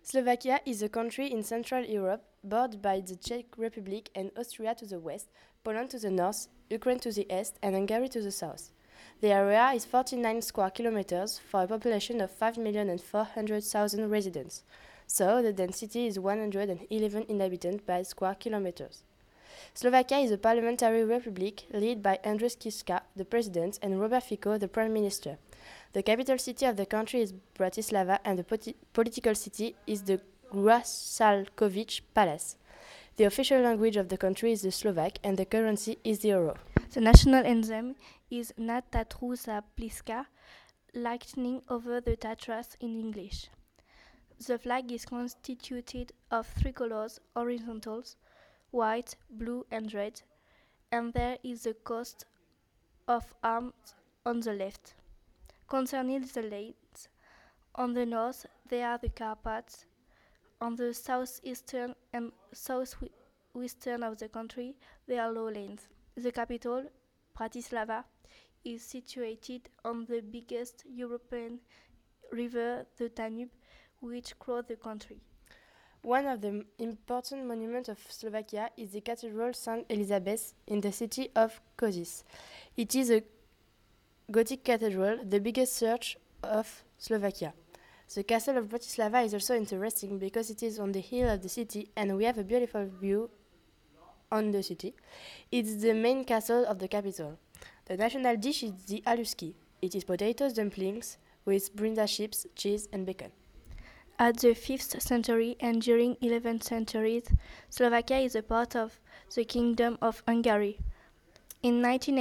Slovakia is a country in Central Europe, bordered by the Czech Republic and Austria to the west, Poland to the north, Ukraine to the east, and Hungary to the south. The area is 49 square kilometers for a population of 5,400,000 residents, so the density is 111 inhabitants by square kilometers. Slovakia is a parliamentary republic led by Andrzej Kiska, the president, and Robert Fico, the prime minister. The capital city of the country is Bratislava, and the political city is the Grassalkovich Palace. The official language of the country is the Slovak, and the currency is the euro. The national anthem is Na Tatru Pliska, lightning over the Tatras in English. The flag is constituted of three colors, horizontals, white, blue and red, and there is a coat of arms on the left. Concerning the lands, on the north there are the Carpats, on the southeastern and southwestern of the country there are lowlands. The capital, Bratislava, is situated on the biggest European river, the Danube, which crosses the country. One of the important monuments of Slovakia is the Cathedral St. Elizabeth in the city of Košice. It is a Gothic cathedral, the biggest church of Slovakia. The castle of Bratislava is also interesting because it is on the hill of the city and we have a beautiful view on the city. It's the main castle of the capital. The national dish is the haluski. It is potatoes dumplings with brinda chips, cheese and bacon. At the 5th century and during 11th centuries, Slovakia is a part of the Kingdom of Hungary. In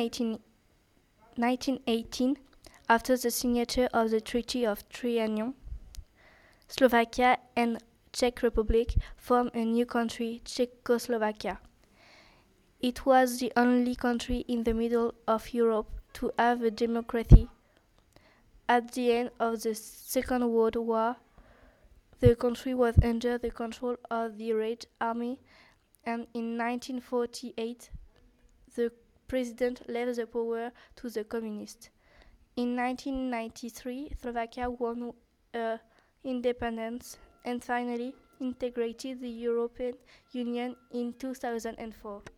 1918, after the signature of the Treaty of Trianon, Slovakia and Czech Republic formed a new country, Czechoslovakia. It was the only country in the middle of Europe to have a democracy. At the end of the Second World War, the country was under the control of the Red Army, and in 1948, the president left the power to the communists. In 1993, Slovakia won independence and finally integrated the European Union in 2004.